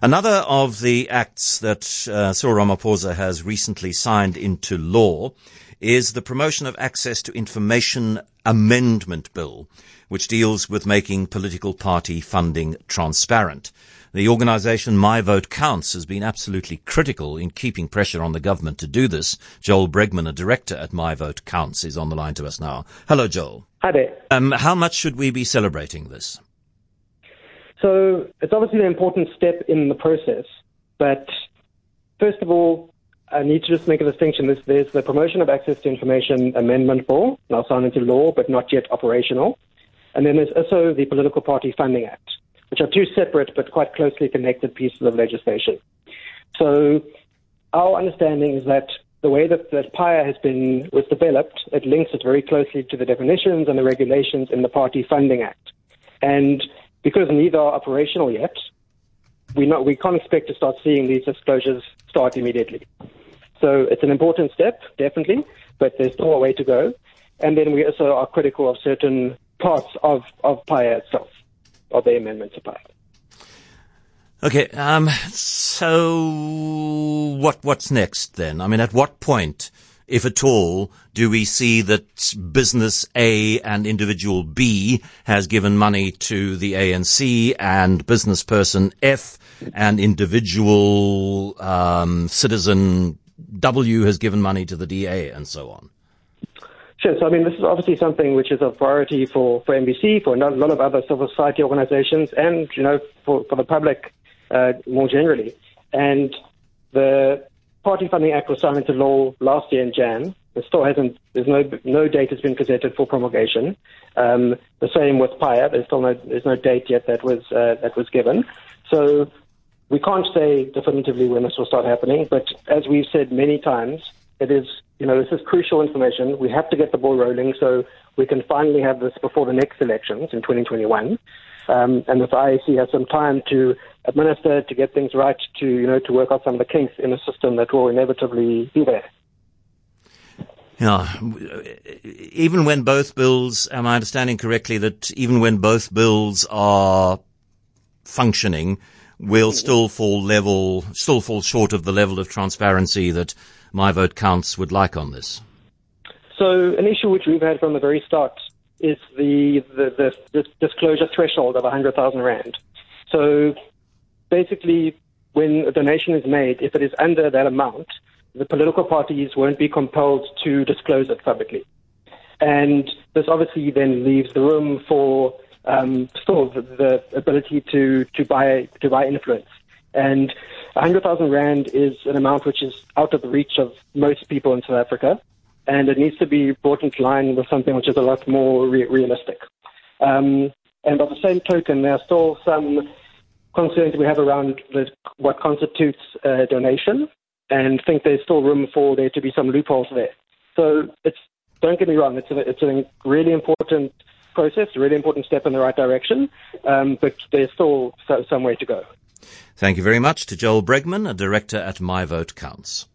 Another of the acts that Cyril Ramaphosa has recently signed into law is the Promotion of Access to Information Amendment Bill, which deals with making political party funding transparent. The organisation My Vote Counts has been absolutely critical in keeping pressure on the government to do this. Joel Bregman, a director at My Vote Counts, is on the line to us now. Hello, Joel. Hi there. How much should we be celebrating this? So it's obviously an important step in the process, but first of all, I need to just make a distinction. There's the Promotion of Access to Information Amendment Bill, now signed into law, but not yet operational. And then there's also the Political Party Funding Act, which are two separate but quite closely connected pieces of legislation. So our understanding is that the way that PIA was developed, it links it very closely to the definitions and the regulations in the Party Funding Act. And because neither are operational yet, we can't expect to start seeing these disclosures start immediately. So it's an important step, definitely, but there's still a way to go. And then we also are critical of certain parts of PIA itself, of the amendment to PIA. Okay, so what's next then? I mean, at what point, if at all, do we see that business A and individual B has given money to the ANC and business person F and individual citizen W has given money to the DA and so on? Sure. So, I mean, this is obviously something which is a priority for MBC, for a lot of other civil society organizations, and, for the public more generally. And the Party Funding Act was signed into law last year in Jan. There's no date has been presented for promulgation. The same with PIA. There's no date yet that was given. So we can't say definitively when this will start happening. But as we've said many times, this is crucial information. We have to get the ball rolling so we can finally have this before the next elections in 2021. And the IEC has some time to administer, to get things right, to work out some of the kinks in a system that will inevitably be there. Yeah, even when both bills, am I understanding correctly that even when both bills are functioning, will still fall short of the level of transparency that My Vote Counts would like on this? So an issue which we've had from the very start is the disclosure threshold of 100,000 rand. So basically, when a donation is made, if it is under that amount, the political parties won't be compelled to disclose it publicly. And this obviously then leaves the room for still the ability to buy influence. And 100,000 rand is an amount which is out of the reach of most people in South Africa, and it needs to be brought into line with something which is a lot more realistic. And by the same token, there are still some concerns we have around what constitutes a donation, and think there's still room for there to be some loopholes there. So don't get me wrong, it's a really important process, a really important step in the right direction, but there's still some way to go. Thank you very much to Joel Bregman, a director at My Vote Counts.